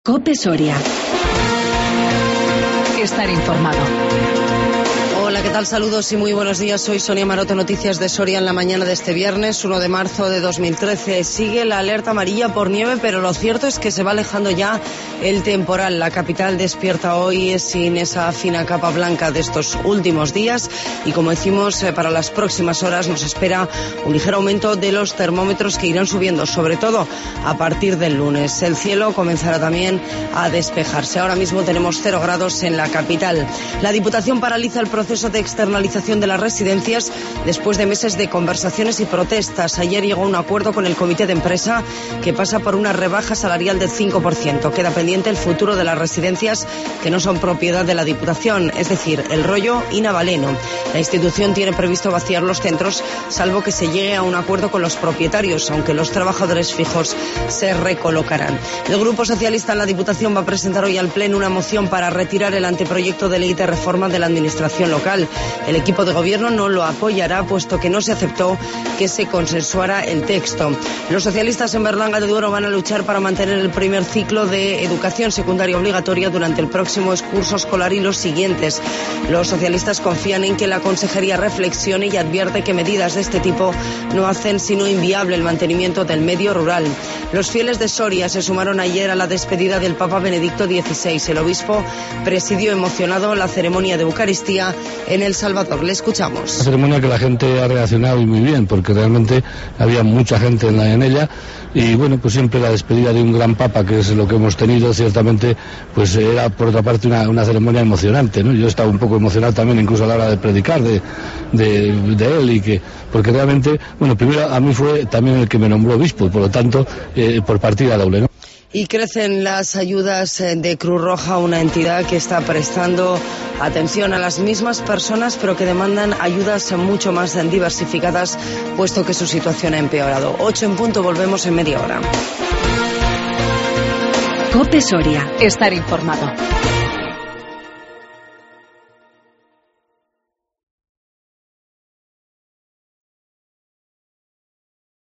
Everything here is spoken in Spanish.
COPE Soria. Estar informado. Hola, ¿qué tal? Saludos y muy buenos días. Soy Sonia Maroto, noticias de Soria en la mañana de este viernes, 1 de marzo de 2013. Sigue la alerta amarilla por nieve, pero lo cierto es que se va alejando ya el temporal. La capital despierta hoy sin esa fina capa blanca de estos últimos días y, como decimos, para las próximas horas nos espera un ligero aumento de los termómetros que irán subiendo, sobre todo a partir del lunes. El cielo comenzará también a despejarse. Ahora mismo tenemos 0 grados en la capital. La Diputación paraliza el proceso de externalización de las residencias después de meses de conversaciones y protestas. Ayer llegó a un acuerdo con el comité de empresa que pasa por una rebaja salarial del 5%. Queda pendiente el futuro de las residencias que no son propiedad de la Diputación, es decir, El Rollo y Navaleno. La institución tiene previsto vaciar los centros, salvo que se llegue a un acuerdo con los propietarios, aunque los trabajadores fijos se recolocarán. El Grupo Socialista en la Diputación va a presentar hoy al Pleno una moción para retirar el anteproyecto de ley de reforma de la Administración local. El equipo de gobierno no lo apoyará, puesto que no se aceptó que se consensuara el texto. Los socialistas en Berlanga de Duero van a luchar para mantener el primer ciclo de educación secundaria obligatoria durante el próximo curso escolar y los siguientes. Los socialistas confían en que la consejería reflexione y advierte que medidas de este tipo no hacen sino inviable el mantenimiento del medio rural. Los fieles de Soria se sumaron ayer a la despedida del Papa Benedicto XVI. El obispo presidió emocionado la ceremonia de Eucaristía en El Salvador. Le escuchamos. Una ceremonia que la gente ha reaccionado muy bien, porque realmente había mucha gente en ella, y bueno, pues siempre la despedida de un gran papa, que es lo que hemos tenido, ciertamente, pues era por otra parte una ceremonia emocionante, ¿no? Yo estaba un poco emocionado también, incluso a la hora de predicar de él, porque realmente, bueno, primero a mí fue también el que me nombró obispo, y por lo tanto, por partida doble, ¿no? Y crecen las ayudas de Cruz Roja, una entidad que está prestando atención a las mismas personas, pero que demandan ayudas mucho más diversificadas, puesto que su situación ha empeorado. 8 en punto, volvemos en media hora. COPE Soria. Estar informado.